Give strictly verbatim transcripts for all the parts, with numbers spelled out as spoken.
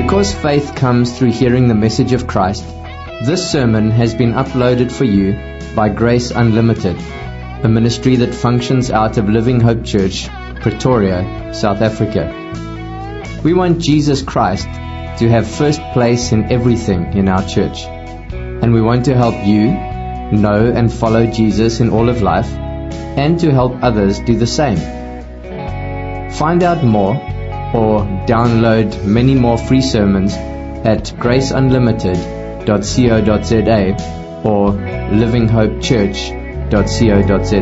Because faith comes through hearing the message of Christ, this sermon has been uploaded for you by Grace Unlimited, a ministry that functions out of Living Hope Church, Pretoria, South Africa. We want Jesus Christ to have first place in everything in our church, and we want to help you know and follow Jesus in all of life, and to help others do the same. Find out more or download many more free sermons at grace unlimited dot co dot za or living hope church dot co dot za.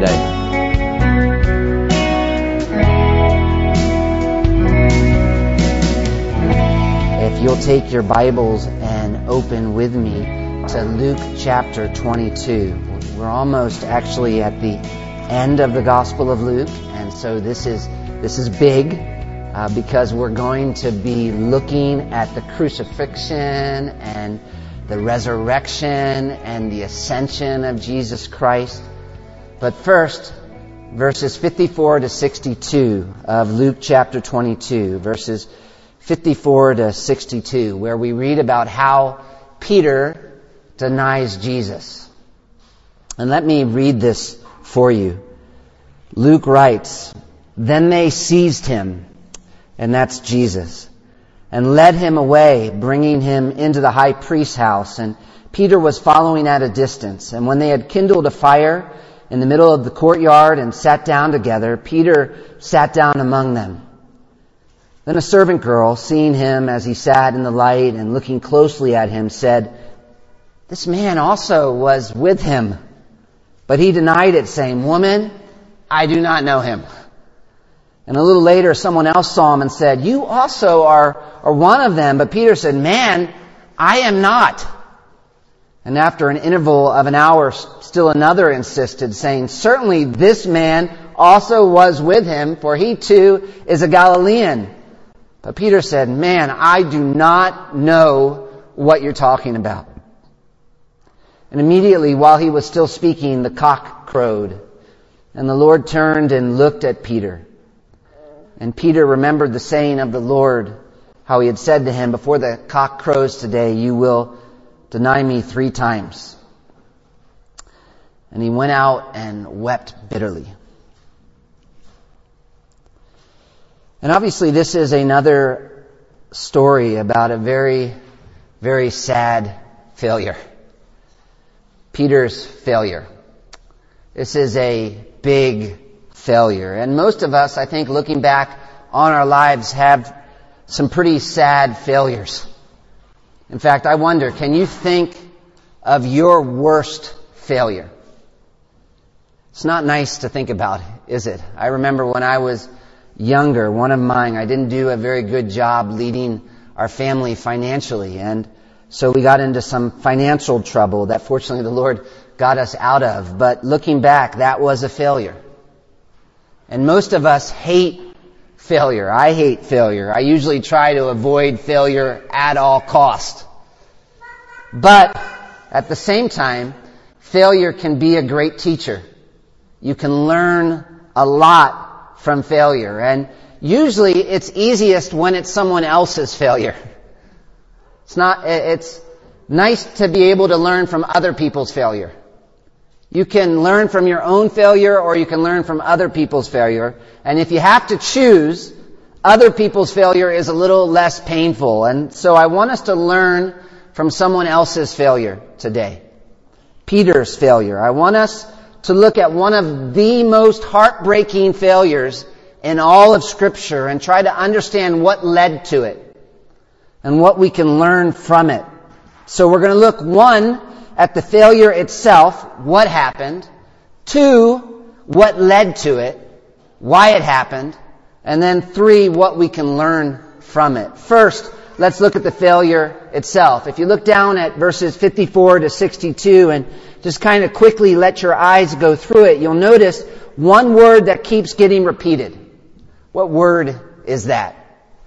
If you'll take your Bibles and open with me to Luke chapter twenty-two. We're almost actually at the end of the Gospel of Luke, and so this is this is big uh, because we're going to be looking at the crucifixion and the resurrection and the ascension of Jesus Christ. But first, verses fifty-four to sixty-two of Luke chapter twenty-two, verses fifty-four to sixty-two, where we read about how Peter denies Jesus. And let me read this for you. Luke writes, "Then they seized him," and that's Jesus, "and led him away, bringing him into the high priest's house. And Peter was following at a distance. And when they had kindled a fire in the middle of the courtyard and sat down together, Peter sat down among them. Then a servant girl, seeing him as he sat in the light and looking closely at him, said, 'This man also was with him.' But he denied it, saying, 'Woman, I do not know him.' And a little later, someone else saw him and said, 'You also are, are one of them.' But Peter said, 'Man, I am not.' And after an interval of an hour, still another insisted, saying, 'Certainly this man also was with him, for he too is a Galilean.' But Peter said, 'Man, I do not know what you're talking about.' And immediately, while he was still speaking, the cock crowed. And the Lord turned and looked at Peter. And Peter remembered the saying of the Lord, how he had said to him, 'Before the cock crows today, you will deny me three times.' And he went out and wept bitterly." And obviously this is another story about a very, very sad failure. Peter's failure. This is a big failure. And most of us, I think, looking back on our lives, have some pretty sad failures. In fact, I wonder, can you think of your worst failure? It's not nice to think about, is it? I remember when I was younger, one of mine, I didn't do a very good job leading our family financially, and so we got into some financial trouble that fortunately the Lord got us out of. But looking back, that was a failure. And most of us hate failure. I hate failure. I usually try to avoid failure at all cost. But at the same time, failure can be a great teacher. You can learn a lot from failure. And usually it's easiest when it's someone else's failure. It's not, it's nice to be able to learn from other people's failure. You can learn from your own failure or you can learn from other people's failure. And if you have to choose, other people's failure is a little less painful. And so I want us to learn from someone else's failure today. Peter's failure. I want us to look at one of the most heartbreaking failures in all of Scripture and try to understand what led to it and what we can learn from it. So we're going to look, one, at the failure itself, what happened. Two, what led to it, why it happened. And then three, what we can learn from it. First, let's look at the failure itself. If you look down at verses fifty-four to sixty-two and just kind of quickly let your eyes go through it, you'll notice one word that keeps getting repeated. What word is that?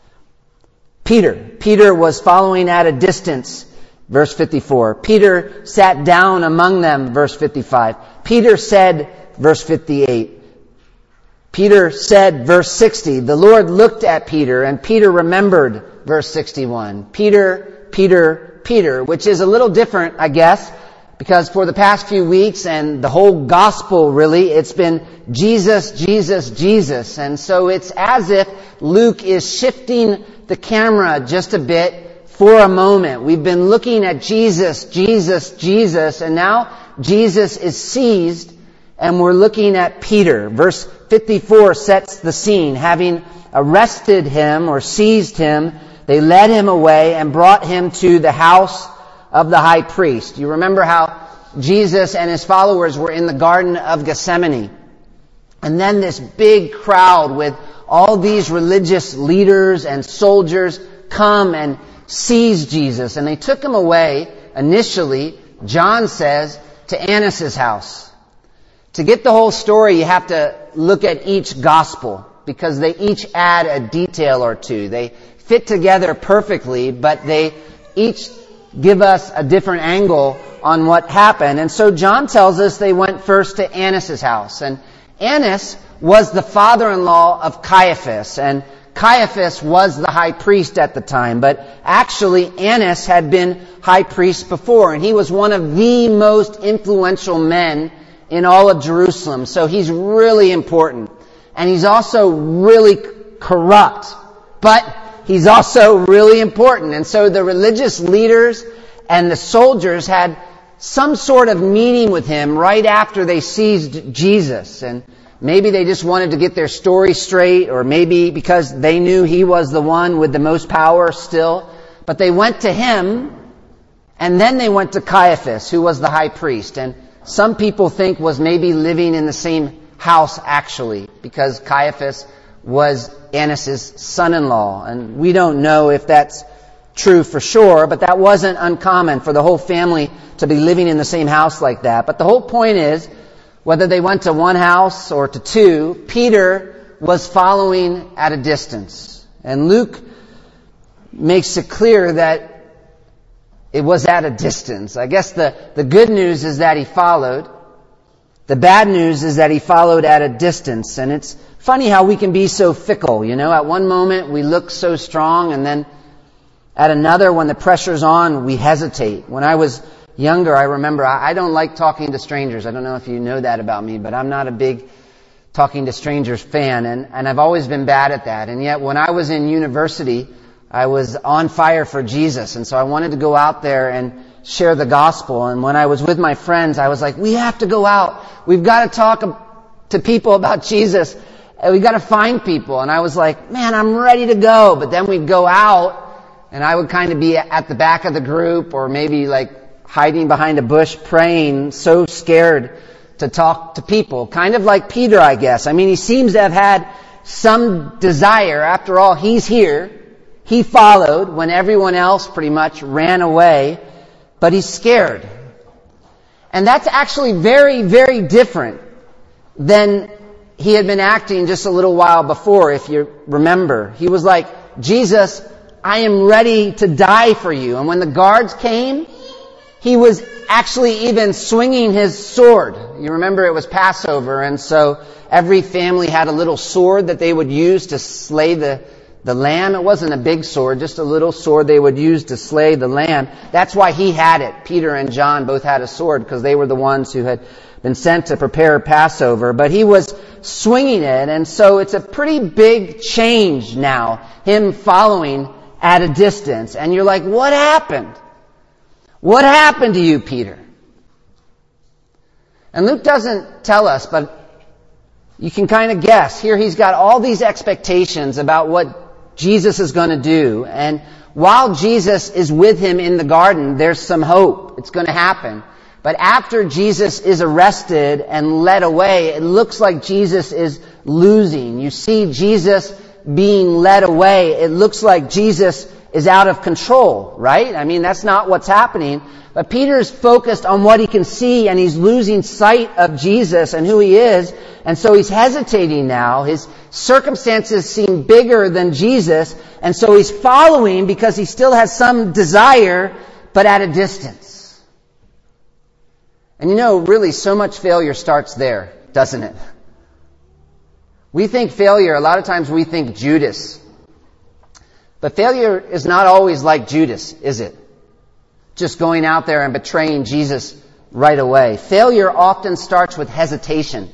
Peter. Peter was following at a distance, verse fifty-four. Peter sat down among them, verse fifty-five. Peter said, verse fifty-eight. Peter said, verse sixty, the Lord looked at Peter, and Peter remembered, verse sixty-one. Peter, Peter, Peter, which is a little different, I guess, because for the past few weeks and the whole gospel really, it's been Jesus, Jesus, Jesus. And so it's as if Luke is shifting the camera just a bit for a moment. We've been looking at Jesus, Jesus, Jesus, and now Jesus is seized and we're looking at Peter. Verse fifty-four sets the scene. Having arrested him or seized him, they led him away and brought him to the house of the high priest. You remember how Jesus and his followers were in the Garden of Gethsemane. And then this big crowd with all these religious leaders and soldiers come and seize Jesus. And they took him away, initially, John says, to Annas' house. To get the whole story, you have to look at each gospel, because they each add a detail or two. They fit together perfectly, but they each give us a different angle on what happened. And so John tells us they went first to Annas' house. And Annas was the father-in-law of Caiaphas. And Caiaphas was the high priest at the time. But actually, Annas had been high priest before. And he was one of the most influential men in all of Jerusalem. So he's really important. And he's also really corrupt. But he's also really important. And so the religious leaders and the soldiers had some sort of meeting with him right after they seized Jesus. And maybe they just wanted to get their story straight, or maybe because they knew he was the one with the most power still. But they went to him, and then they went to Caiaphas, who was the high priest. And some people think was maybe living in the same house actually, because Caiaphas was Annas' son-in-law. And we don't know if that's true for sure, but that wasn't uncommon for the whole family to be living in the same house like that. But the whole point is, whether they went to one house or to two, Peter was following at a distance. And Luke makes it clear that it was at a distance. I guess the, the good news is that he followed. The bad news is that he followed at a distance. And it's funny how we can be so fickle, you know. At one moment we look so strong, and then at another, when the pressure's on, we hesitate. When I was younger, I remember I don't like talking to strangers. I don't know if you know that about me, but I'm not a big talking to strangers fan, and, and I've always been bad at that. And yet when I was in university, I was on fire for Jesus, and so I wanted to go out there and share the gospel. And when I was with my friends, I was like, we have to go out. We've got to talk to people about Jesus. And we've got to find people. And I was like, man, I'm ready to go. But then we'd go out, and I would kind of be at the back of the group, or maybe like hiding behind a bush praying, so scared to talk to people. Kind of like Peter, I guess. I mean, he seems to have had some desire. After all, he's here. He followed when everyone else pretty much ran away. But he's scared. And that's actually very, very different than he had been acting just a little while before, if you remember. He was like, Jesus, I am ready to die for you. And when the guards came, he was actually even swinging his sword. You remember it was Passover, and so every family had a little sword that they would use to slay the The lamb. It wasn't a big sword, just a little sword they would use to slay the lamb. That's why he had it. Peter and John both had a sword, because they were the ones who had been sent to prepare Passover. But he was swinging it, and so it's a pretty big change now, him following at a distance. And you're like, what happened? What happened to you, Peter? And Luke doesn't tell us, but you can kind of guess. Here he's got all these expectations about what Jesus is going to do. And while Jesus is with him in the garden, there's some hope. It's going to happen. But after Jesus is arrested and led away, it looks like Jesus is losing. You see Jesus being led away. It looks like Jesus is out of control, right? I mean, that's not what's happening. But Peter's focused on what he can see, and he's losing sight of Jesus and who he is. And so he's hesitating now. His circumstances seem bigger than Jesus. And so he's following because he still has some desire, but at a distance. And you know, really, so much failure starts there, doesn't it? We think failure, a lot of times we think Judas. But failure is not always like Judas, is it? Just going out there and betraying Jesus right away. Failure often starts with hesitation.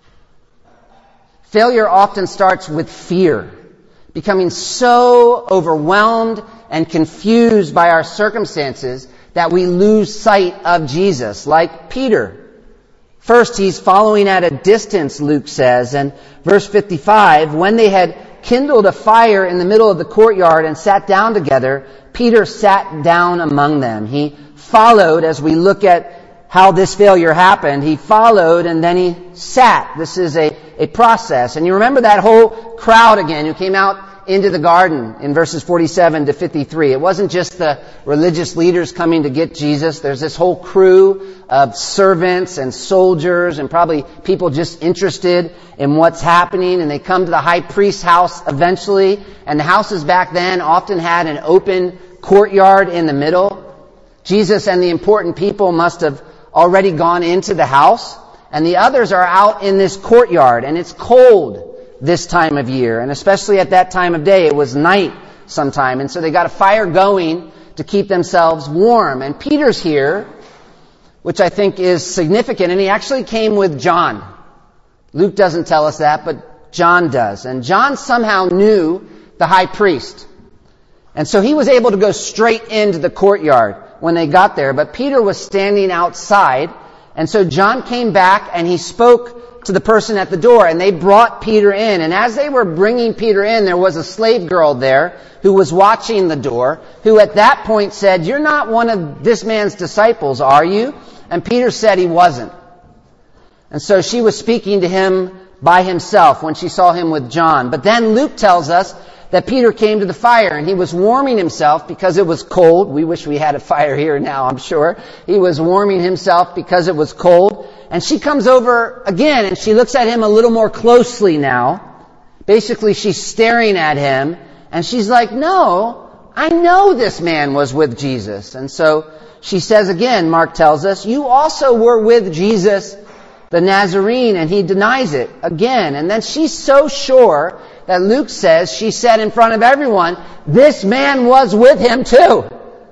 Failure often starts with fear, becoming so overwhelmed and confused by our circumstances that we lose sight of Jesus, like Peter. First, he's following at a distance, Luke says, and verse fifty-five, when they had kindled a fire in the middle of the courtyard and sat down together, Peter sat down among them. He followed, as we look at how this failure happened, he followed and then he sat. This is a, a process. And you remember that whole crowd again who came out into the garden in verses forty-seven to fifty-three. It wasn't just the religious leaders coming to get Jesus. There's this whole crew of servants and soldiers and probably people just interested in what's happening. And they come to the high priest's house eventually. And the houses back then often had an open courtyard in the middle. Jesus and the important people must have already gone into the house. And the others are out in this courtyard. And it's cold this time of year, and especially at that time of day. It was night sometime, and so they got a fire going to keep themselves warm. And Peter's here, which I think is significant, and he actually came with John. Luke doesn't tell us that, but John does. And John somehow knew the high priest. And so he was able to go straight into the courtyard when they got there, but Peter was standing outside. And so John came back and he spoke to the person at the door, and they brought Peter in. And as they were bringing Peter in, there was a slave girl there who was watching the door, who at that point said, "You're not one of this man's disciples, are you?" And Peter said he wasn't. And so she was speaking to him by himself when she saw him with John. But then Luke tells us that Peter came to the fire and he was warming himself because it was cold. We wish we had a fire here now, I'm sure. He was warming himself because it was cold. And she comes over again and she looks at him a little more closely now. Basically, she's staring at him and she's like, "No, I know this man was with Jesus." And so she says again, Mark tells us, "You also were with Jesus the Nazarene," and he denies it again. And then she's so sure that Luke says, she said in front of everyone, "This man was with him too."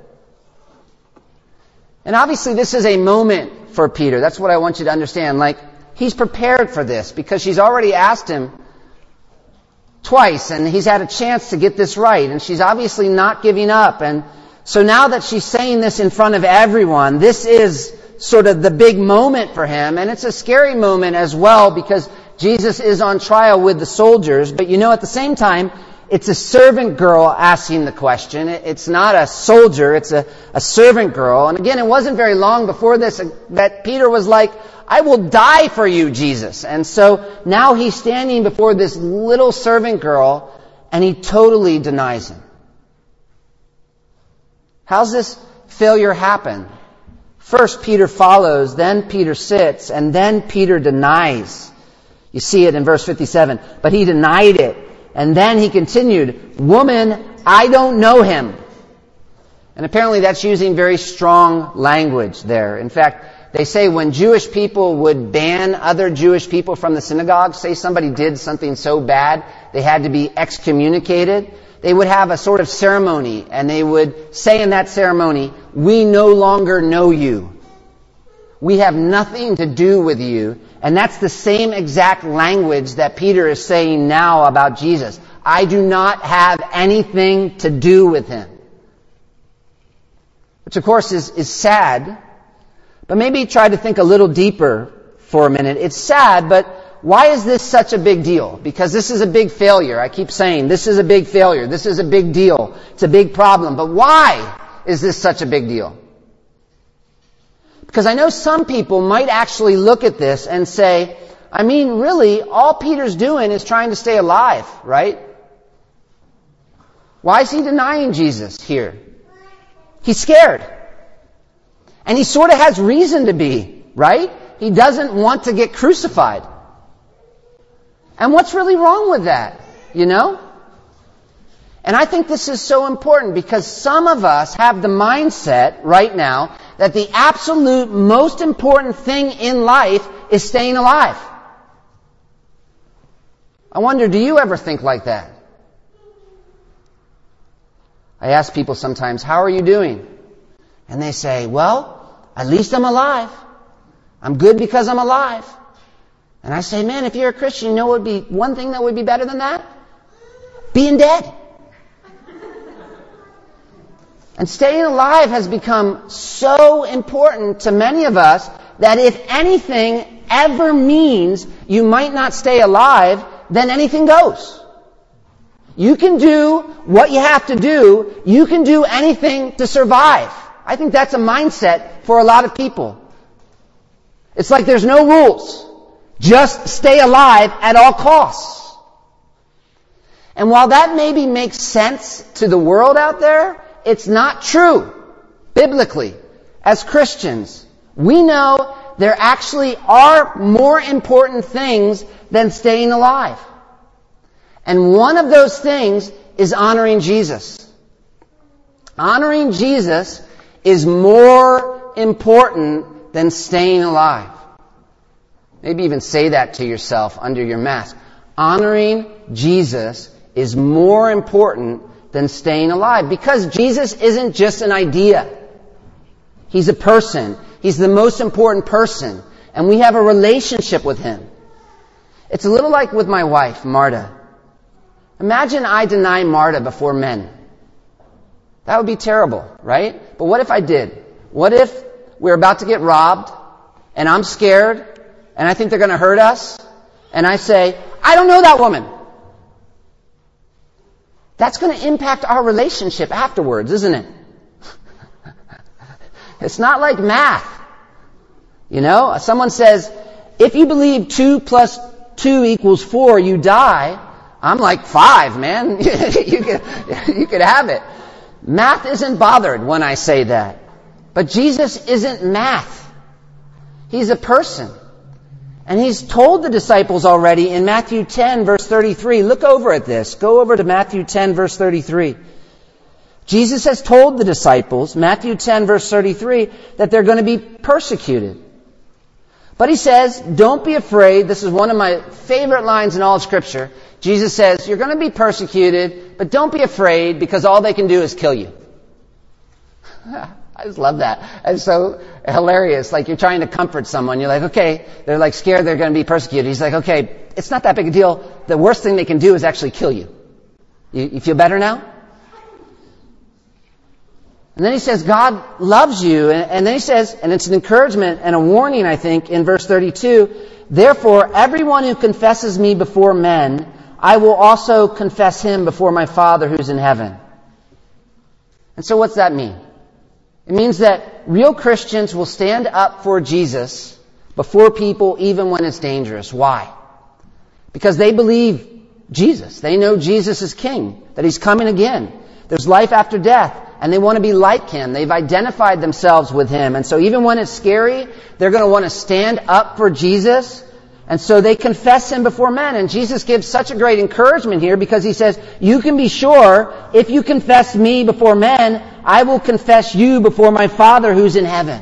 And obviously this is a moment for Peter. That's what I want you to understand. Like, he's prepared for this because she's already asked him twice and he's had a chance to get this right. And she's obviously not giving up. And so now that she's saying this in front of everyone, this is sort of the big moment for him. And it's a scary moment as well because Jesus is on trial with the soldiers. But you know, at the same time, it's a servant girl asking the question. It's not a soldier, it's a, a servant girl. And again, it wasn't very long before this that Peter was like, "I will die for you, Jesus." And so now he's standing before this little servant girl and he totally denies him. How's this failure happen? First Peter follows, then Peter sits, and then Peter denies. You see it in verse fifty-seven. But he denied it. And then he continued, "Woman, I don't know him." And apparently that's using very strong language there. In fact, they say when Jewish people would ban other Jewish people from the synagogue, say somebody did something so bad they had to be excommunicated, they would have a sort of ceremony, and they would say in that ceremony, "We no longer know you. We have nothing to do with you." And that's the same exact language that Peter is saying now about Jesus. I do not have anything to do with him. Which of course is, is sad. But maybe try to think a little deeper for a minute. It's sad, but why is this such a big deal? Because this is a big failure. I keep saying this is a big failure. This is a big deal. It's a big problem. But why is this such a big deal? Because I know some people might actually look at this and say, I mean, really, all Peter's doing is trying to stay alive, right? Why is he denying Jesus here? He's scared. And he sort of has reason to be, right? He doesn't want to get crucified. And what's really wrong with that, you know? And I think this is so important because some of us have the mindset right now that the absolute most important thing in life is staying alive. I wonder, do you ever think like that? I ask people sometimes, how are you doing? And they say, well, at least I'm alive. I'm good because I'm alive. And I say, man, if you're a Christian, you know what would be one thing that would be better than that? Being dead. And staying alive has become so important to many of us that if anything ever means you might not stay alive, then anything goes. You can do what you have to do. You can do anything to survive. I think that's a mindset for a lot of people. It's like there's no rules. Just stay alive at all costs. And while that maybe makes sense to the world out there, it's not true. Biblically, as Christians, we know there actually are more important things than staying alive. And one of those things is honoring Jesus. Honoring Jesus is more important than staying alive. Maybe even say that to yourself under your mask. Honoring Jesus is more important than staying alive. Because Jesus isn't just an idea. He's a person. He's the most important person. And we have a relationship with Him. It's a little like with my wife, Marta. Imagine I deny Marta before men. That would be terrible, right? But what if I did? What if we're about to get robbed, and I'm scared, and I think they're going to hurt us, and I say, I don't know that woman. That's going to impact our relationship afterwards, isn't it? It's not like math. You know, someone says, if you believe two plus two equals four, you die. I'm like, five, man. you could, you could have it. Math isn't bothered when I say that. But Jesus isn't math. He's a person. And He's told the disciples already in Matthew ten, verse thirty-three. Look over at this. Go over to Matthew ten, verse thirty-three. Jesus has told the disciples, Matthew ten, verse thirty-three, that they're going to be persecuted. But He says, don't be afraid. This is one of my favorite lines in all of Scripture. Jesus says, you're going to be persecuted, but don't be afraid because all they can do is kill you. I just love that. It's so hilarious. Like you're trying to comfort someone. You're like, okay, they're like scared they're going to be persecuted. He's like, okay, it's not that big a deal. The worst thing they can do is actually kill you. You, you feel better now? And then He says, God loves you. And, and then He says, and it's an encouragement and a warning, I think, in verse thirty-two, therefore, everyone who confesses me before men, I will also confess him before my Father who's in heaven. And so what's that mean? It means that real Christians will stand up for Jesus before people even when it's dangerous. Why? Because they believe Jesus. They know Jesus is King, that He's coming again. There's life after death. And they want to be like Him. They've identified themselves with Him. And so even when it's scary, they're going to want to stand up for Jesus. And so they confess Him before men. And Jesus gives such a great encouragement here because He says, you can be sure if you confess me before men, I will confess you before my Father who's in heaven.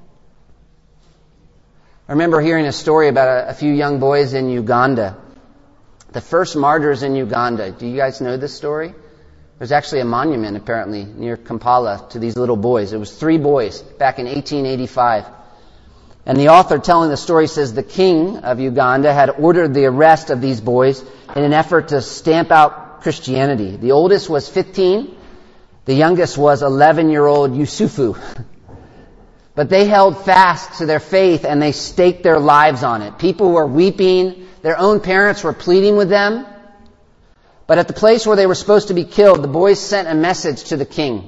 I remember hearing a story about a, a few young boys in Uganda. The first martyrs in Uganda. Do you guys know this story? There's actually a monument, apparently, near Kampala to these little boys. It was three boys back in eighteen eighty-five. And the author telling the story says the king of Uganda had ordered the arrest of these boys in an effort to stamp out Christianity. The oldest was fifteen. The youngest was eleven-year-old Yusufu. But they held fast to their faith and they staked their lives on it. People were weeping. Their own parents were pleading with them. But at the place where they were supposed to be killed, the boys sent a message to the king.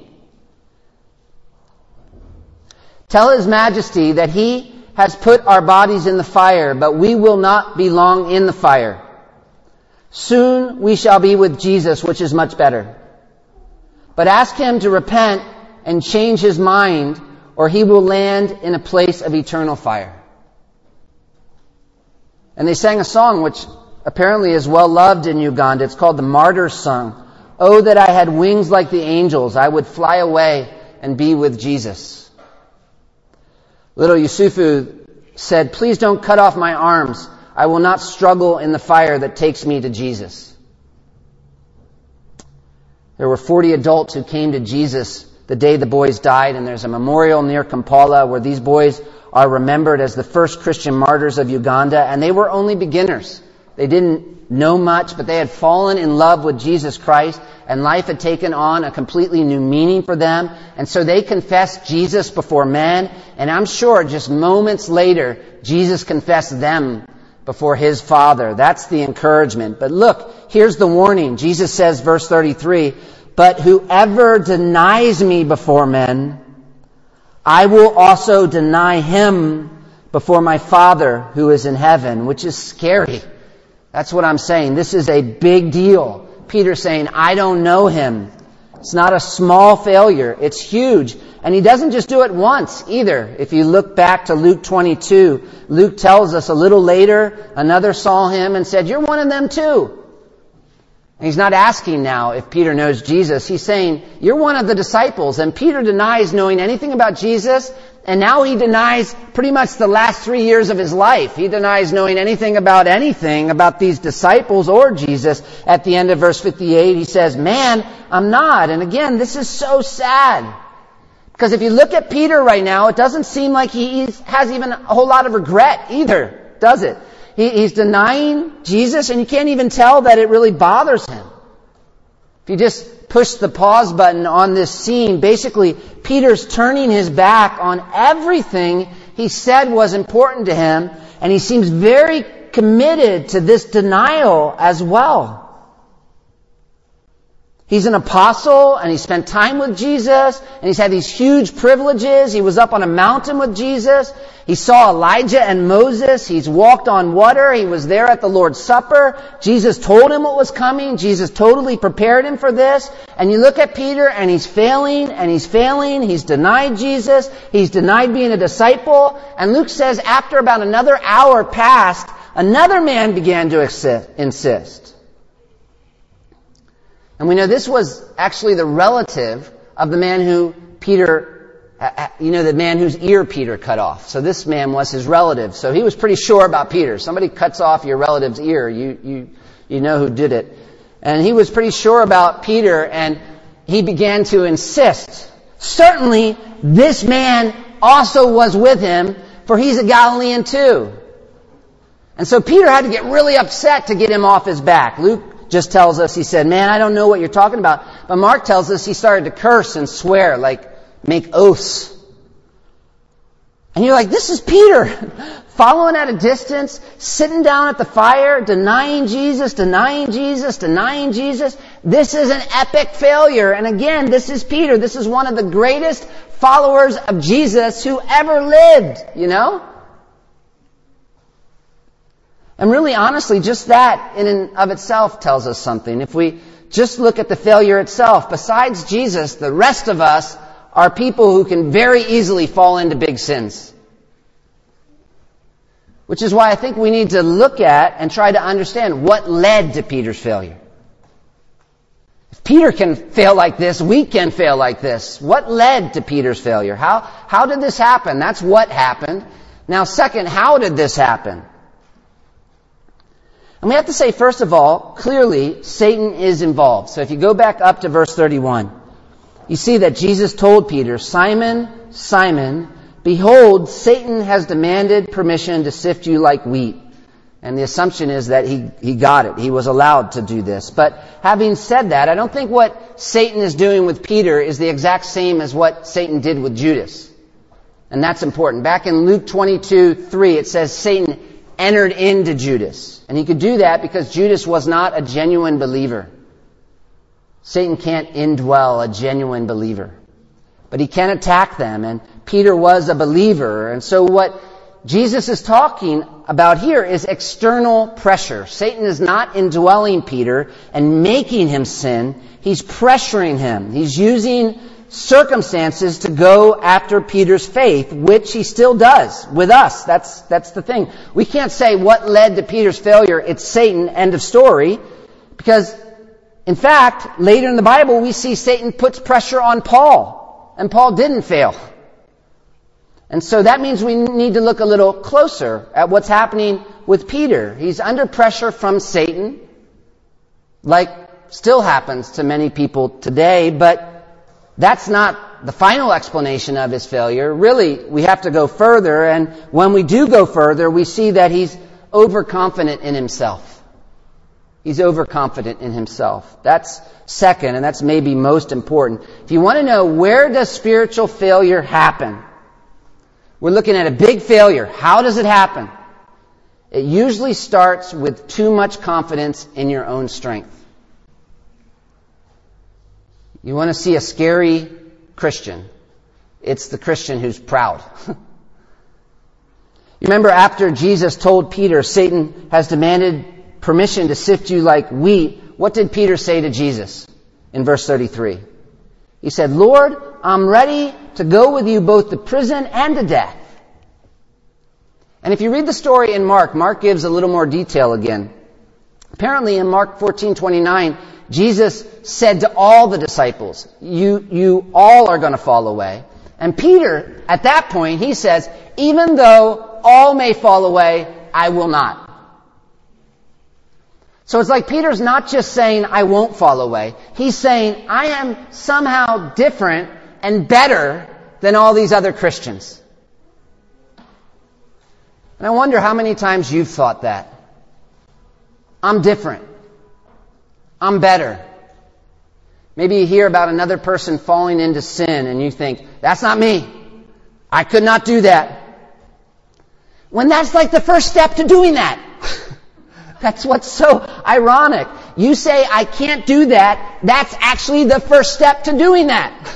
Tell His Majesty that He has put our bodies in the fire, but we will not be long in the fire. Soon we shall be with Jesus, which is much better. But ask Him to repent and change His mind, or He will land in a place of eternal fire. And they sang a song which apparently is well loved in Uganda. It's called the Martyr's Song. Oh, that I had wings like the angels, I would fly away and be with Jesus. Little Yusufu said, please don't cut off my arms. I will not struggle in the fire that takes me to Jesus. There were forty adults who came to Jesus the day the boys died, and there's a memorial near Kampala where these boys are remembered as the first Christian martyrs of Uganda, and they were only beginners. They didn't know much, but they had fallen in love with Jesus Christ, and life had taken on a completely new meaning for them. And so they confessed Jesus before men, and I'm sure just moments later, Jesus confessed them before His Father. That's the encouragement. But look, here's the warning. Jesus says, verse thirty-three, "But whoever denies me before men, I will also deny him before my Father who is in heaven," which is scary. That's what I'm saying. This is a big deal. Peter's saying, I don't know him. It's not a small failure. It's huge. And he doesn't just do it once either. If you look back to Luke twenty-two, Luke tells us a little later, another saw him and said, "You're one of them too." And he's not asking now if Peter knows Jesus. He's saying, you're one of the disciples. And Peter denies knowing anything about Jesus. And now he denies pretty much the last three years of his life. He denies knowing anything about anything about these disciples or Jesus. At the end of verse fifty-eight, he says, "Man, I'm not." And again, this is so sad. Because if you look at Peter right now, it doesn't seem like he has even a whole lot of regret either, does it? He, he's denying Jesus, and you can't even tell that it really bothers him. If you just push the pause button on this scene, basically Peter's turning his back on everything he said was important to him, and he seems very committed to this denial as well. He's an apostle, and he spent time with Jesus, and he's had these huge privileges. He was up on a mountain with Jesus. He saw Elijah and Moses. He's walked on water. He was there at the Lord's Supper. Jesus told him what was coming. Jesus totally prepared him for this. And you look at Peter, and he's failing, and he's failing. He's denied Jesus. He's denied being a disciple. And Luke says after about another hour passed, another man began to insist. And we know this was actually the relative of the man who Peter, you know, the man whose ear Peter cut off. So this man was his relative. So he was pretty sure about Peter. Somebody cuts off your relative's ear, you, you, you know who did it. And he was pretty sure about Peter, and he began to insist. Certainly, this man also was with him, for he's a Galilean too. And so Peter had to get really upset to get him off his back. Luke just tells us, he said, "Man, I don't know what you're talking about." But Mark tells us he started to curse and swear, like make oaths. And you're like, this is Peter, following at a distance, sitting down at the fire, denying Jesus, denying Jesus, denying Jesus. This is an epic failure. And again, this is Peter. This is one of the greatest followers of Jesus who ever lived, you know? And really, honestly, just that in and of itself tells us something. If we just look at the failure itself, besides Jesus, the rest of us are people who can very easily fall into big sins. Which is why I think we need to look at and try to understand what led to Peter's failure. If Peter can fail like this, we can fail like this. What led to Peter's failure? How, how did this happen? That's what happened. Now, second, how did this happen? And we have to say, first of all, clearly, Satan is involved. So if you go back up to verse thirty-one, you see that Jesus told Peter, "Simon, Simon, behold, Satan has demanded permission to sift you like wheat." And the assumption is that he, he got it. He was allowed to do this. But having said that, I don't think what Satan is doing with Peter is the exact same as what Satan did with Judas. And that's important. Back in Luke twenty-two three, it says Satan entered into Judas. And he could do that because Judas was not a genuine believer. Satan can't indwell a genuine believer. But he can attack them, and Peter was a believer. And so what Jesus is talking about here is external pressure. Satan is not indwelling Peter and making him sin. He's pressuring him. He's using circumstances to go after Peter's faith, which he still does with us. That's, that's the thing. We can't say what led to Peter's failure. It's Satan, end of story. Because, in fact, later in the Bible, we see Satan puts pressure on Paul. And Paul didn't fail. And so that means we need to look a little closer at what's happening with Peter. He's under pressure from Satan, like still happens to many people today, but that's not the final explanation of his failure. Really, we have to go further, and when we do go further, we see that he's overconfident in himself. He's overconfident in himself. That's second, and that's maybe most important. If you want to know where does spiritual failure happen, we're looking at a big failure. How does it happen? It usually starts with too much confidence in your own strength. You want to see a scary Christian? It's the Christian who's proud. You remember after Jesus told Peter, Satan has demanded permission to sift you like wheat, what did Peter say to Jesus in verse thirty-three? He said, Lord, I'm ready to go with you both to prison and to death. And if you read the story in Mark, Mark gives a little more detail again. Apparently in Mark fourteen twenty-nine, Jesus said to all the disciples, you, you all are going to fall away. And Peter, at that point, he says, even though all may fall away, I will not. So it's like Peter's not just saying, I won't fall away. He's saying, I am somehow different and better than all these other Christians. And I wonder how many times you've thought that. I'm different. I'm better. Maybe you hear about another person falling into sin and you think, that's not me. I could not do that. When that's like the first step to doing that. That's what's so ironic. You say, I can't do that. That's actually the first step to doing that.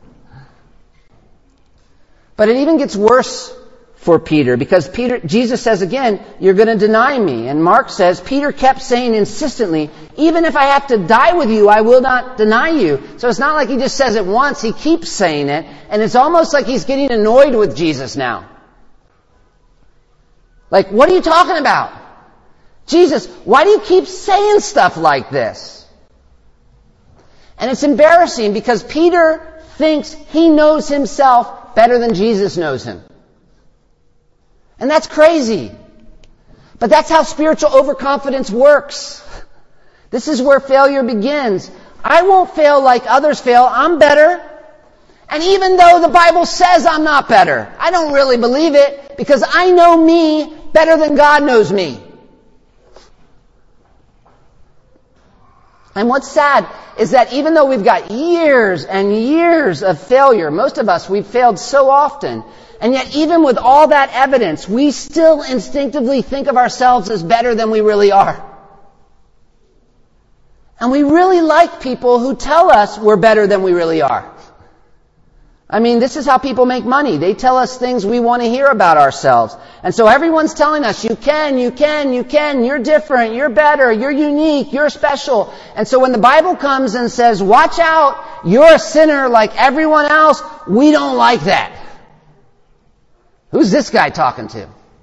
But it even gets worse for Peter, because Peter, Jesus says again, you're going to deny me. And Mark says, Peter kept saying insistently, even if I have to die with you, I will not deny you. So it's not like he just says it once, he keeps saying it, and it's almost like he's getting annoyed with Jesus now. Like, what are you talking about? Jesus, why do you keep saying stuff like this? And it's embarrassing because Peter thinks he knows himself better than Jesus knows him. And that's crazy. But that's how spiritual overconfidence works. This is where failure begins. I won't fail like others fail. I'm better. And even though the Bible says I'm not better, I don't really believe it because I know me better than God knows me. And what's sad is that even though we've got years and years of failure, most of us, we've failed so often, and yet even with all that evidence, we still instinctively think of ourselves as better than we really are. And we really like people who tell us we're better than we really are. I mean, this is how people make money. They tell us things we want to hear about ourselves. And so everyone's telling us, you can, you can, you can, you're different, you're better, you're unique, you're special. And so when the Bible comes and says, watch out, you're a sinner like everyone else, we don't like that. Who's this guy talking to?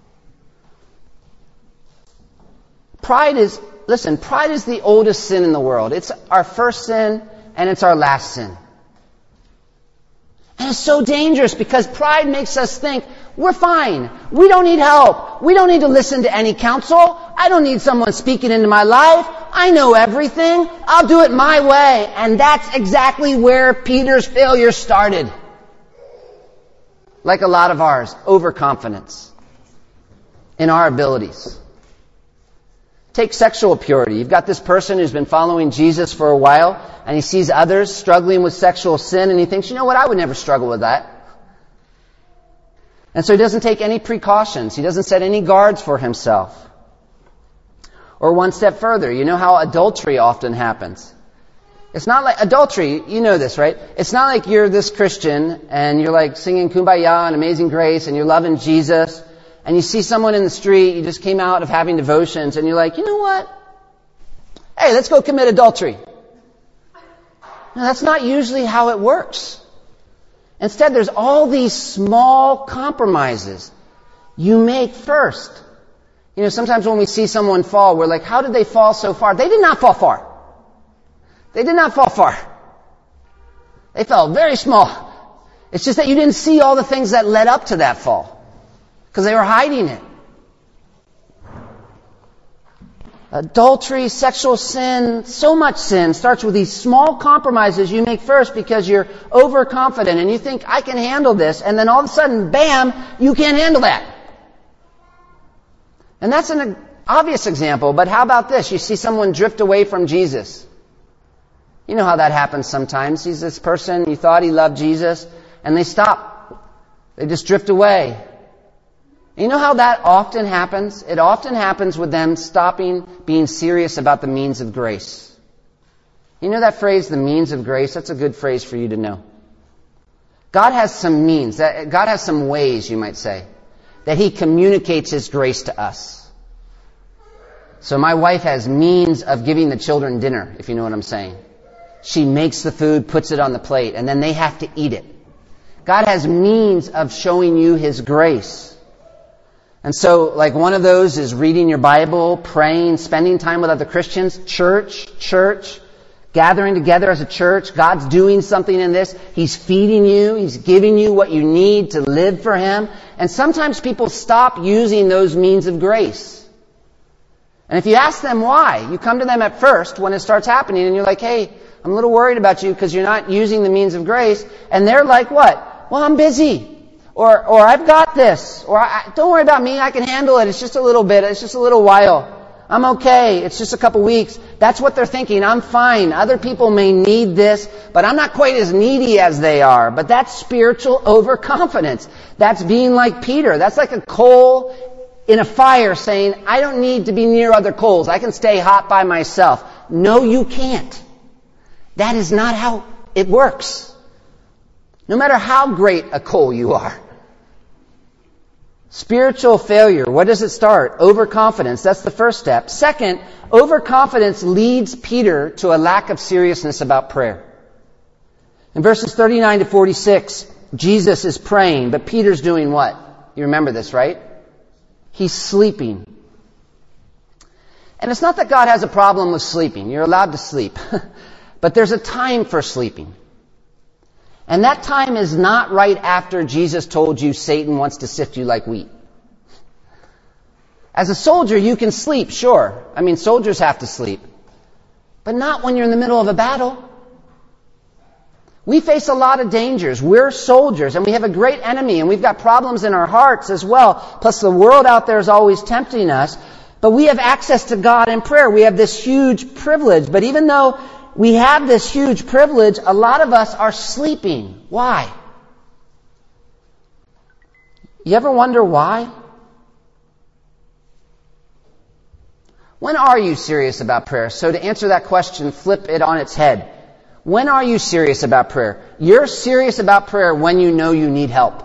Pride is, listen, pride is the oldest sin in the world. It's our first sin and it's our last sin. And it's so dangerous because pride makes us think, we're fine. We don't need help. We don't need to listen to any counsel. I don't need someone speaking into my life. I know everything. I'll do it my way. And that's exactly where Peter's failure started. Like a lot of ours, overconfidence in our abilities. Take sexual purity. You've got this person who's been following Jesus for a while, and he sees others struggling with sexual sin, and he thinks, you know what, I would never struggle with that. And so he doesn't take any precautions. He doesn't set any guards for himself. Or one step further, you know how adultery often happens. It's not like, adultery, you know this, right? It's not like you're this Christian, and you're like singing Kumbaya and Amazing Grace, and you're loving Jesus, and you see someone in the street, you just came out of having devotions, and you're like, you know what? Hey, let's go commit adultery. No, that's not usually how it works. Instead, there's all these small compromises you make first. You know, sometimes when we see someone fall, we're like, how did they fall so far? They did not fall far. They did not fall far. They fell very small. It's just that you didn't see all the things that led up to that fall. Because they were hiding it. Adultery, sexual sin, so much sin starts with these small compromises you make first because you're overconfident and you think, I can handle this, and then all of a sudden, bam, you can't handle that. And that's an obvious example, but how about this? You see someone drift away from Jesus. You know how that happens sometimes. He's this person, you thought he loved Jesus, and they stop. They just drift away. You know how that often happens? It often happens with them stopping being serious about the means of grace. You know that phrase, the means of grace? That's a good phrase for you to know. God has some means, God has some ways, you might say, that He communicates His grace to us. So my wife has means of giving the children dinner, if you know what I'm saying. She makes the food, puts it on the plate, and then they have to eat it. God has means of showing you His grace. And so, like one of those is reading your Bible, praying, spending time with other Christians, church, church, gathering together as a church. God's doing something in this. He's feeding you. He's giving you what you need to live for Him. And sometimes people stop using those means of grace. And if you ask them why, you come to them at first when it starts happening and you're like, hey, I'm a little worried about you because you're not using the means of grace. And they're like, what? Well, I'm busy. Or, or I've got this. Or I, don't worry about me. I can handle it. It's just a little bit. It's just a little while. I'm okay. It's just a couple weeks. That's what they're thinking. I'm fine. Other people may need this, but I'm not quite as needy as they are. But that's spiritual overconfidence. That's being like Peter. That's like a coal in a fire saying, I don't need to be near other coals. I can stay hot by myself. No, you can't. That is not how it works. No matter how great a coal you are. Spiritual failure, what does it start? Overconfidence, that's the first step. Second, overconfidence leads Peter to a lack of seriousness about prayer. In verses thirty-nine to forty-six, Jesus is praying, but Peter's doing what? You remember this, right? He's sleeping. And it's not that God has a problem with sleeping. You're allowed to sleep. But there's a time for sleeping. And that time is not right after Jesus told you Satan wants to sift you like wheat. As a soldier, you can sleep, sure. I mean, soldiers have to sleep. But not when you're in the middle of a battle. We face a lot of dangers. We're soldiers, and we have a great enemy, and we've got problems in our hearts as well. Plus, the world out there is always tempting us. But we have access to God in prayer. We have this huge privilege. But even though we have this huge privilege, a lot of us are sleeping. Why? You ever wonder why? When are you serious about prayer? So to answer that question, flip it on its head. When are you serious about prayer? You're serious about prayer when you know you need help.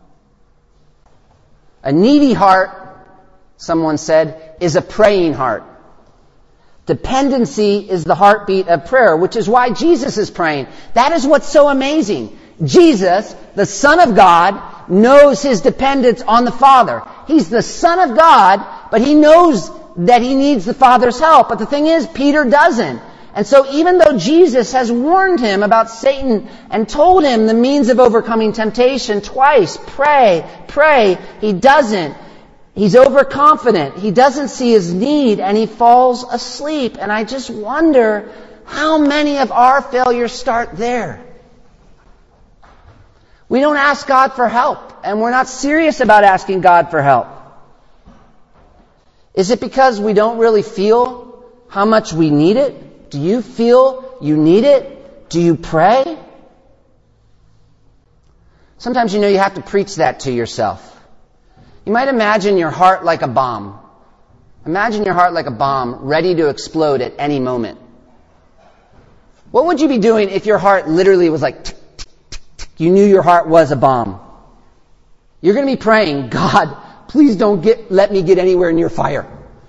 A needy heart, someone said, is a praying heart. Dependency is the heartbeat of prayer, which is why Jesus is praying. That is what's so amazing. Jesus, the Son of God, knows His dependence on the Father. He's the Son of God, but He knows that He needs the Father's help. But the thing is, Peter doesn't. And so even though Jesus has warned him about Satan and told him the means of overcoming temptation twice, pray, pray, he doesn't. He's overconfident. He doesn't see his need, and he falls asleep. And I just wonder how many of our failures start there. We don't ask God for help, and we're not serious about asking God for help. Is it because we don't really feel how much we need it? Do you feel you need it? Do you pray? Sometimes you know you have to preach that to yourself. You might imagine your heart like a bomb. Imagine your heart like a bomb, ready to explode at any moment. What would you be doing if your heart literally was like, tick, tick, tick, tick? You knew your heart was a bomb. You're going to be praying, God, please don't get, let me get anywhere near fire,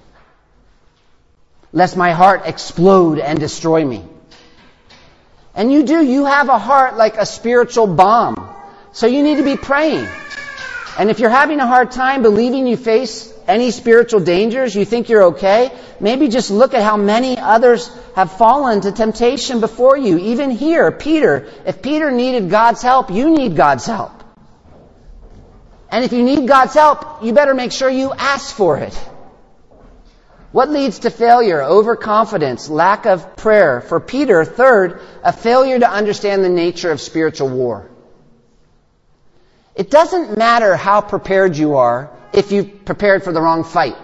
lest my heart explode and destroy me. And you do, you have a heart like a spiritual bomb. So you need to be praying. And if you're having a hard time believing you face any spiritual dangers, you think you're okay, maybe just look at how many others have fallen to temptation before you. Even here, Peter. If Peter needed God's help, you need God's help. And if you need God's help, you better make sure you ask for it. What leads to failure? Overconfidence, lack of prayer. For Peter, third, a failure to understand the nature of spiritual war. It doesn't matter how prepared you are if you've prepared for the wrong fight.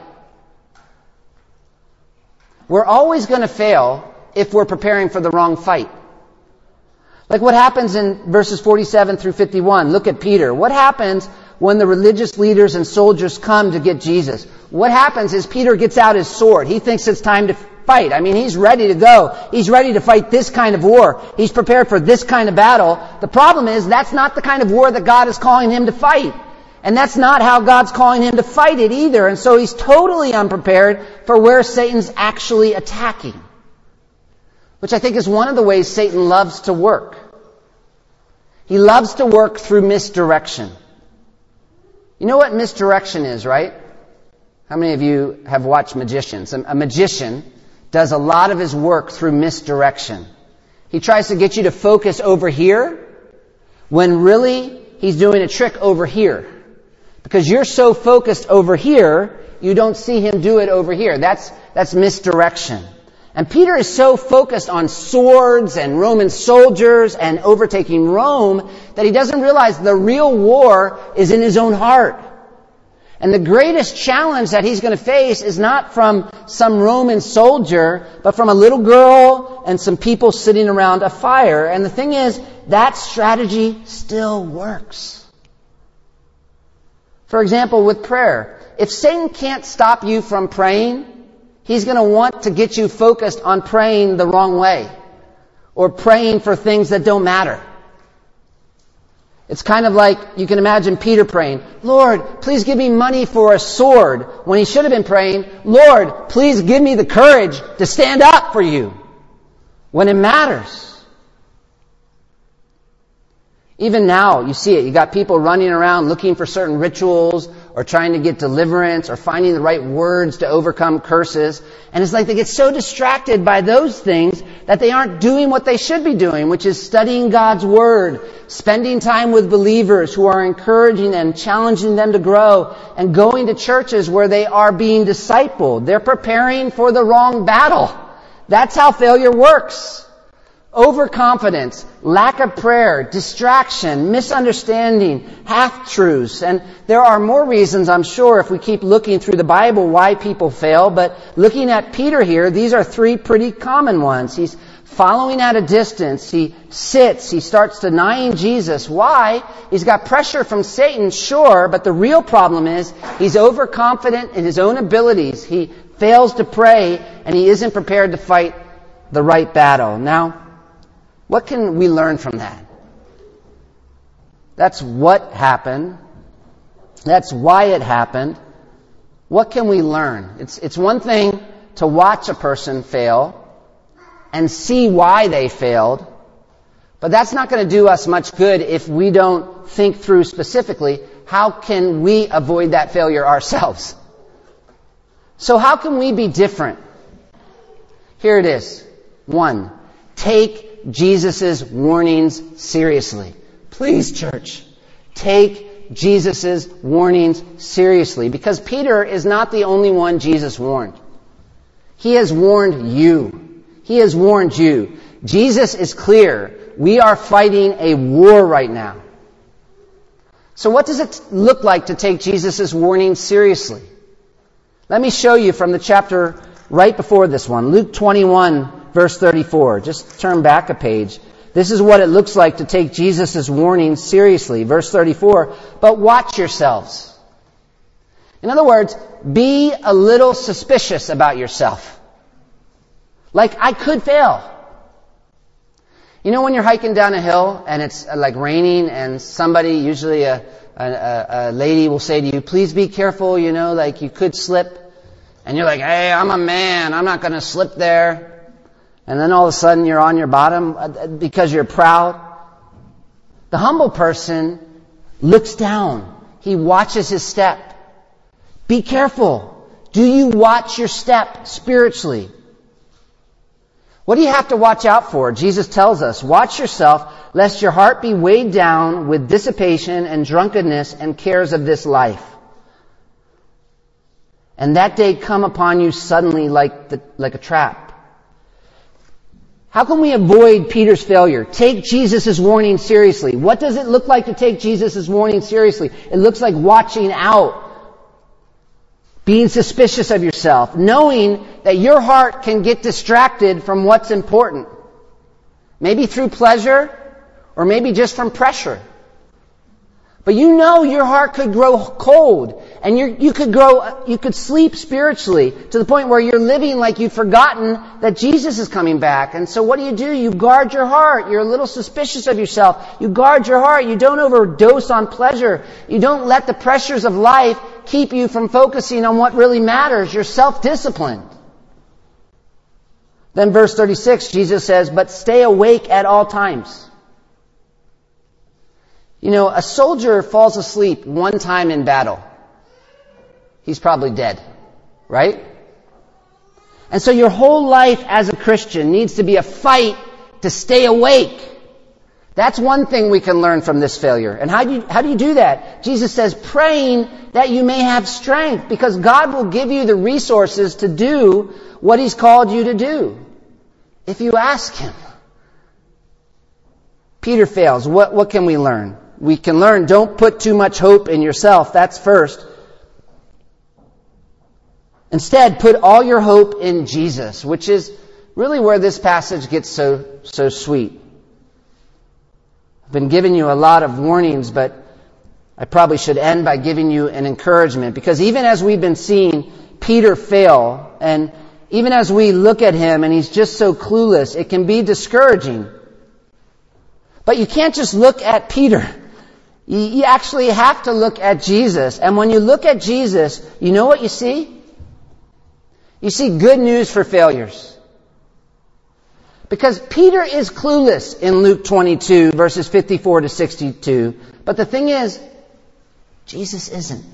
We're always going to fail if we're preparing for the wrong fight. Like what happens in verses forty-seven through fifty-one. Look at Peter. What happens when the religious leaders and soldiers come to get Jesus? What happens is Peter gets out his sword. He thinks it's time to fight. I mean, he's ready to go. He's ready to fight this kind of war. He's prepared for this kind of battle. The problem is that's not the kind of war that God is calling him to fight. And that's not how God's calling him to fight it either. And so he's totally unprepared for where Satan's actually attacking. Which I think is one of the ways Satan loves to work. He loves to work through misdirection. You know what misdirection is, right? How many of you have watched magicians? A magician does a lot of his work through misdirection. He tries to get you to focus over here when really he's doing a trick over here. Because you're so focused over here, you don't see him do it over here. That's, that's misdirection. And Peter is so focused on swords and Roman soldiers and overtaking Rome that he doesn't realize the real war is in his own heart. And the greatest challenge that he's going to face is not from some Roman soldier, but from a little girl and some people sitting around a fire. And the thing is, that strategy still works. For example, with prayer. If Satan can't stop you from praying, he's going to want to get you focused on praying the wrong way. Or praying for things that don't matter. It's kind of like, you can imagine Peter praying, Lord, please give me money for a sword, when he should have been praying, Lord, please give me the courage to stand up for you when it matters. Even now, you see it. You got people running around looking for certain rituals or trying to get deliverance or finding the right words to overcome curses. And it's like they get so distracted by those things that they aren't doing what they should be doing, which is studying God's Word, spending time with believers who are encouraging them, challenging them to grow, and going to churches where they are being discipled. They're preparing for the wrong battle. That's how failure works. Overconfidence, lack of prayer, distraction, misunderstanding, half-truths. And there are more reasons, I'm sure, if we keep looking through the Bible, why people fail. But looking at Peter here, these are three pretty common ones. He's following at a distance. He sits. He starts denying Jesus. Why? He's got pressure from Satan, sure. But the real problem is he's overconfident in his own abilities. He fails to pray, and he isn't prepared to fight the right battle. Now, what can we learn from that? That's what happened. That's why it happened. What can we learn? It's, it's one thing to watch a person fail and see why they failed, but that's not going to do us much good if we don't think through specifically how can we avoid that failure ourselves. So how can we be different? Here it is. One, take Jesus' warnings seriously. Please, church, take Jesus' warnings seriously. Because Peter is not the only one Jesus warned. He has warned you. He has warned you. Jesus is clear. We are fighting a war right now. So what does it look like to take Jesus' warnings seriously? Let me show you from the chapter right before this one, Luke twenty-one, verse thirty-four. Just turn back a page. This is what it looks like to take Jesus' warning seriously. Verse thirty-four, but watch yourselves. In other words, be a little suspicious about yourself. Like, I could fail. You know when you're hiking down a hill and it's like raining and somebody, usually a, a, a lady will say to you, please be careful, you know, like you could slip. And you're like, hey, I'm a man, I'm not going to slip there. And then all of a sudden you're on your bottom because you're proud. The humble person looks down. He watches his step. Be careful. Do you watch your step spiritually? What do you have to watch out for? Jesus tells us, watch yourself, lest your heart be weighed down with dissipation and drunkenness and cares of this life. and that day come upon you suddenly like the, like a trap. How can we avoid Peter's failure? Take Jesus' warning seriously. What does it look like to take Jesus' warning seriously? It looks like watching out, being suspicious of yourself, knowing that your heart can get distracted from what's important. Maybe through pleasure, or maybe just from pressure. But you know your heart could grow cold, and you you could grow, you could sleep spiritually to the point where you're living like you've forgotten that Jesus is coming back. And so what do you do? You guard your heart. You're a little suspicious of yourself. You guard your heart. You don't overdose on pleasure. You don't let the pressures of life keep you from focusing on what really matters. You're self-disciplined. Then verse thirty-six, Jesus says, "But stay awake at all times." You know, a soldier falls asleep one time in battle. He's probably dead, right? And so your whole life as a Christian needs to be a fight to stay awake. That's one thing we can learn from this failure. And how do you, how do you do that? Jesus says, praying that you may have strength, because God will give you the resources to do what He's called you to do, if you ask Him. Peter fails. What, what can we learn? We can learn, don't put too much hope in yourself. That's first. Instead, put all your hope in Jesus, which is really where this passage gets so, so sweet. I've been giving you a lot of warnings, but I probably should end by giving you an encouragement, because even as we've been seeing Peter fail, and even as we look at him and he's just so clueless, it can be discouraging. But you can't just look at Peter. You actually have to look at Jesus. And when you look at Jesus, you know what you see? You see good news for failures. Because Peter is clueless in Luke twenty-two, verses fifty-four to sixty-two. But the thing is, Jesus isn't.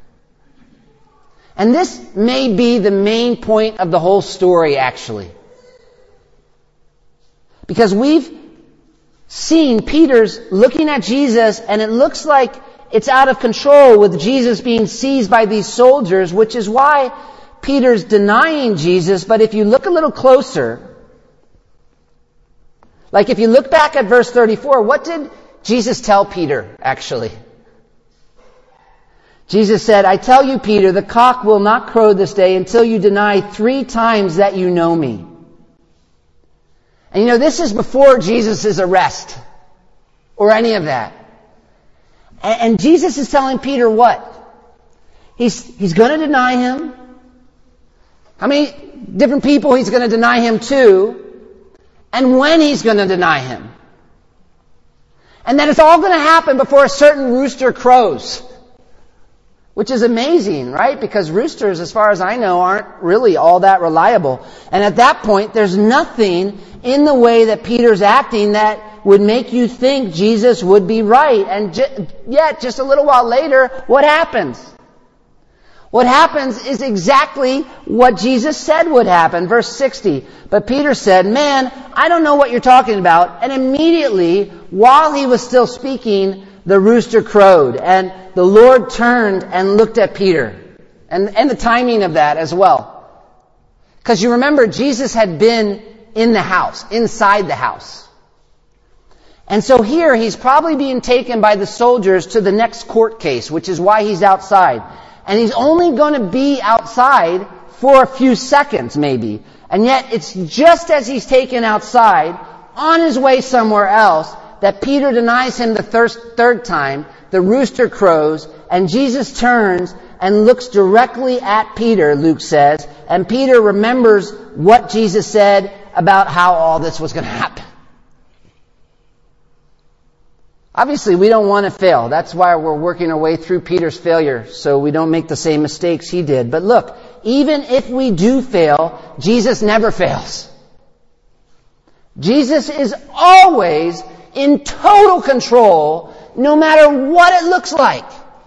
And this may be the main point of the whole story, actually. Because we've seen Peter's looking at Jesus, and it looks like it's out of control with Jesus being seized by these soldiers, which is why Peter's denying Jesus. But if you look a little closer, like if you look back at verse thirty-four, what did Jesus tell Peter, actually? Jesus said, "I tell you, Peter, the cock will not crow this day until you deny three times that you know me." And you know, this is before Jesus' arrest or any of that. And, and Jesus is telling Peter what? He's, he's going to deny him. How many different people he's going to deny him to? And when he's going to deny him. And that it's all going to happen before a certain rooster crows. Which is amazing, right? Because roosters, as far as I know, aren't really all that reliable. And at that point, there's nothing in the way that Peter's acting that would make you think Jesus would be right. And j- yet, just a little while later, what happens? What happens is exactly what Jesus said would happen. Verse sixty, "But Peter said, 'Man, I don't know what you're talking about.' And immediately, while he was still speaking, the rooster crowed, and the Lord turned and looked at Peter." And, and the timing of that as well. Because you remember, Jesus had been in the house, inside the house. And so here, he's probably being taken by the soldiers to the next court case, which is why he's outside. And he's only going to be outside for a few seconds, maybe. And yet, it's just as he's taken outside, on his way somewhere else, that Peter denies him the thir- third time, the rooster crows, and Jesus turns and looks directly at Peter, Luke says, and Peter remembers what Jesus said about how all this was going to happen. Obviously, we don't want to fail. That's why we're working our way through Peter's failure, so we don't make the same mistakes he did. But look, even if we do fail, Jesus never fails. Jesus is always in total control, no matter what it looks like.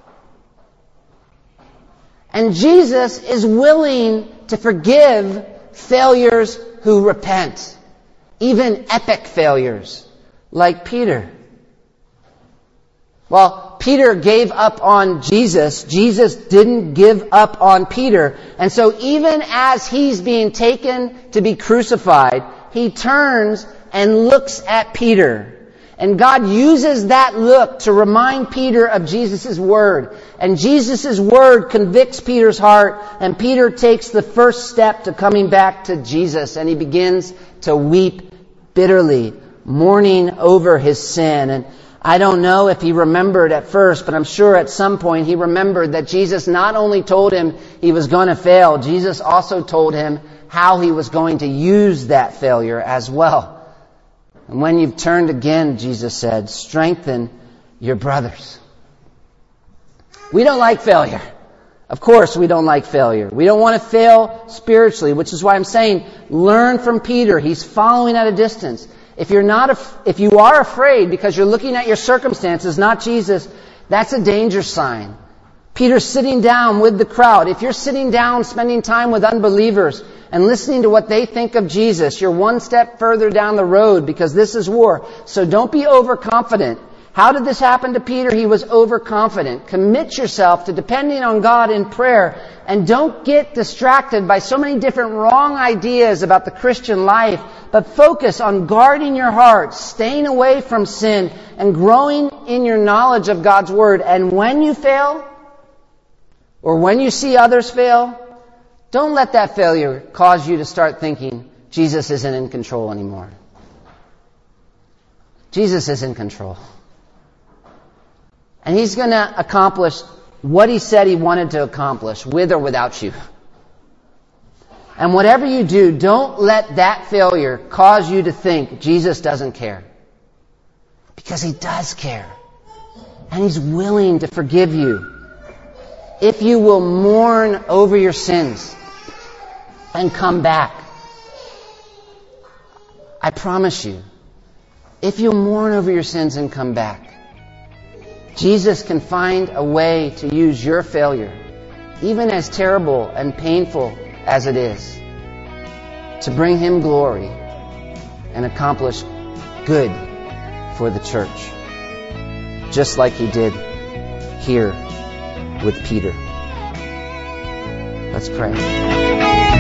And Jesus is willing to forgive failures who repent, even epic failures, like Peter. Well, Peter gave up on Jesus, Jesus didn't give up on Peter. And so even as he's being taken to be crucified, he turns and looks at Peter. And God uses that look to remind Peter of Jesus' word. And Jesus' word convicts Peter's heart, and Peter takes the first step to coming back to Jesus, and he begins to weep bitterly, mourning over his sin. And I don't know if he remembered at first, but I'm sure at some point he remembered that Jesus not only told him he was going to fail, Jesus also told him how he was going to use that failure as well. And when you've turned again, Jesus said, strengthen your brothers. We don't like failure. Of course we don't like failure. We don't want to fail spiritually, which is why I'm saying, learn from Peter. He's following at a distance. If you're not, af- if you are afraid because you're looking at your circumstances, not Jesus, that's a danger sign. Peter's sitting down with the crowd. If you're sitting down spending time with unbelievers and listening to what they think of Jesus, you're one step further down the road because this is war. So don't be overconfident. How did this happen to Peter? He was overconfident. Commit yourself to depending on God in prayer, and don't get distracted by so many different wrong ideas about the Christian life, but focus on guarding your heart, staying away from sin, and growing in your knowledge of God's Word. And when you fail, or when you see others fail, don't let that failure cause you to start thinking Jesus isn't in control anymore. Jesus is in control. And He's going to accomplish what He said He wanted to accomplish, with or without you. And whatever you do, don't let that failure cause you to think Jesus doesn't care. Because He does care. And He's willing to forgive you if you will mourn over your sins and come back. I promise you, if you'll mourn over your sins and come back, Jesus can find a way to use your failure, even as terrible and painful as it is, to bring Him glory and accomplish good for the church, just like He did here with Peter. Let's pray.